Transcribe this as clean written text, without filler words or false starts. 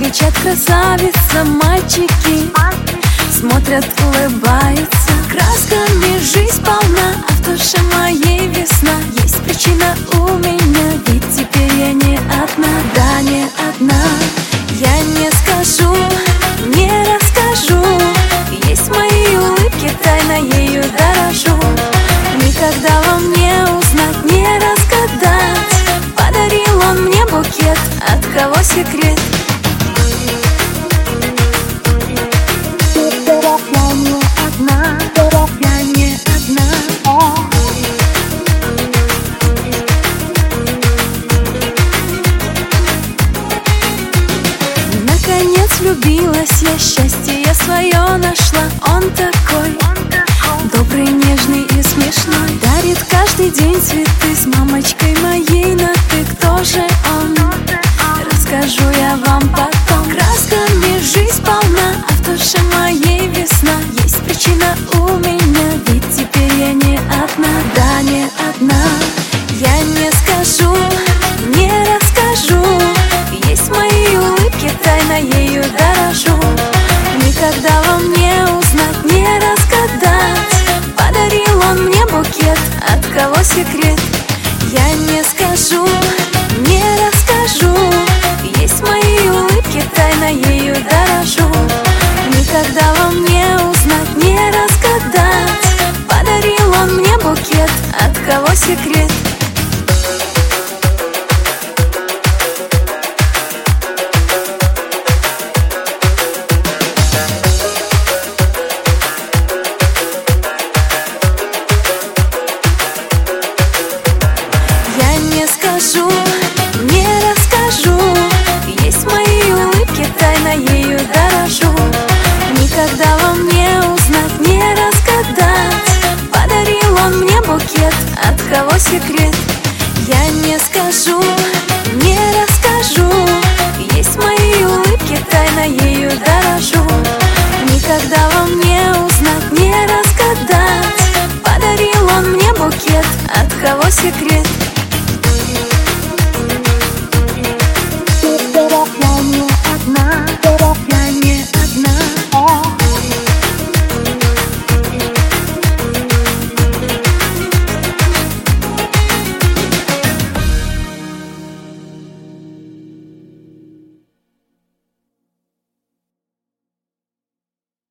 Кричат красавица, мальчики смотрят, улыбаются. Красками жизнь полна, а в душе моей весна. Есть причина у меня, ведь теперь я не одна. Да, не одна. Я не скажу, не расскажу. Есть мои улыбки, тайна ею дорожу. Никогда вам не узнать, не разгадать. Подарил он мне букет, от кого секрет?